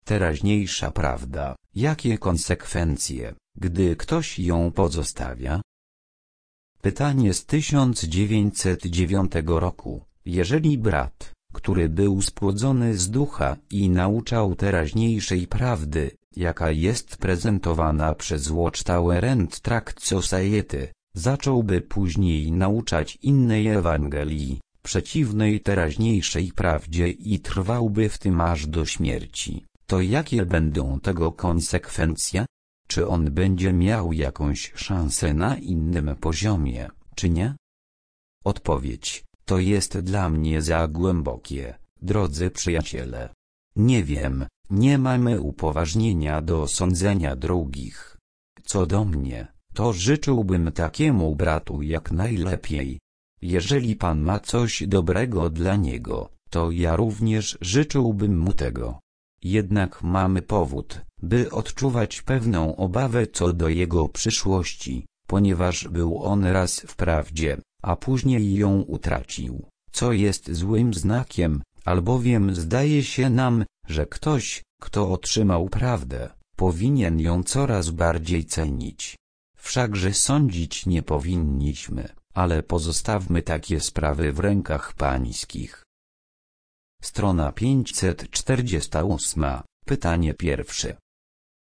Teraźniejsza prawda, jakie konsekwencje, gdy ktoś ją pozostawia? Pytanie z 1909 roku. Jeżeli brat, który był spłodzony z ducha i nauczał teraźniejszej prawdy, jaka jest prezentowana przez Watchtower and Tract Society, zacząłby później nauczać innej Ewangelii, przeciwnej teraźniejszej prawdzie i trwałby w tym aż do śmierci, to jakie będą tego konsekwencje? Czy on będzie miał jakąś szansę na innym poziomie, czy nie? Odpowiedź: to jest dla mnie za głębokie, drodzy przyjaciele. Nie wiem, nie mamy upoważnienia do sądzenia drugich. Co do mnie, to życzyłbym takiemu bratu jak najlepiej. Jeżeli Pan ma coś dobrego dla niego, to ja również życzyłbym mu tego. Jednak mamy powód, by odczuwać pewną obawę co do jego przyszłości, ponieważ był on raz w prawdzie, a później ją utracił, co jest złym znakiem, albowiem zdaje się nam, że ktoś, kto otrzymał prawdę, powinien ją coraz bardziej cenić. Wszakże sądzić nie powinniśmy, ale pozostawmy takie sprawy w rękach pańskich. Strona 548, pytanie pierwsze.